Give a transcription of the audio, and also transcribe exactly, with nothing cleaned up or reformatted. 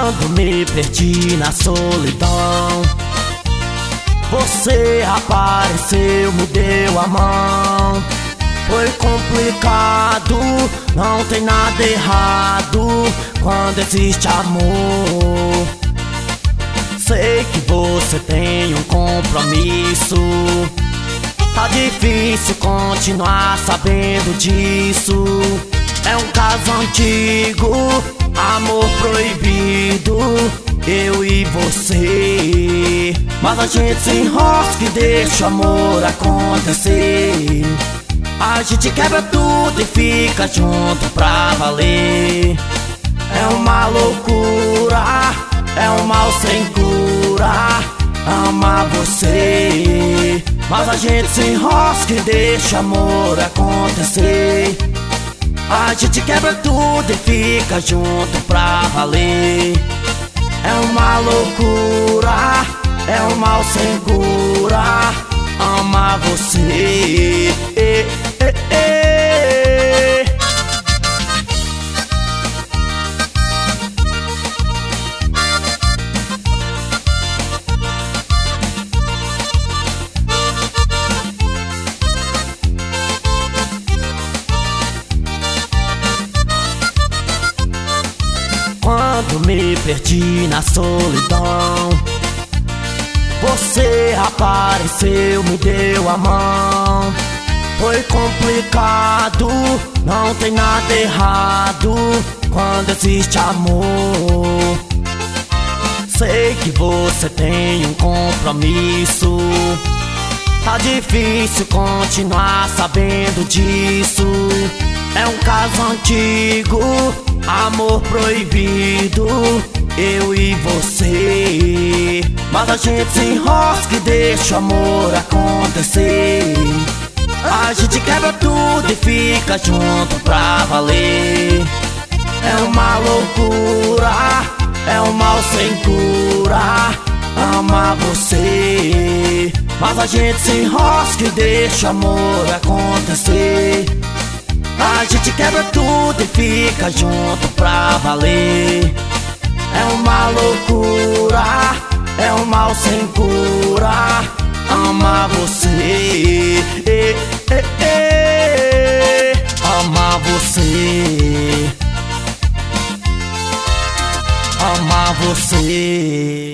Quando me perdi na solidão, você apareceu, me deu a mão. Foi complicado, não tem nada errado quando existe amor. Sei que você tem um compromisso, tá difícil continuar sabendo disso. É um caso antigo, amor proibido, eu e você. Mas a gente se enrosca e deixa o amor acontecer. A gente quebra tudo e fica junto pra valer. É uma loucura, é um mal sem cura amar você. Mas a gente se enrosca e deixa o amor acontecer. A gente quebra tudo e fica junto pra valer. É uma loucura, é um mal sem cura amar você. eh, eh, eh. Quando me perdi na solidão, você apareceu, me deu a mão. Foi complicado, não tem nada errado quando existe amor. Sei que você tem um compromisso, tá difícil continuar sabendo disso. É um caso antigo, amor proibido, eu e você. Mas a gente se enrosca e deixa o amor acontecer. A gente quebra tudo e fica junto pra valer. É uma loucura, é um mal sem cura amar você. Mas a gente se enrosca e deixa o amor acontecer. A gente quebra tudo e fica junto pra valer. É uma loucura, é um mal sem cura amar você. eh, eh, eh. Amar você, amar você.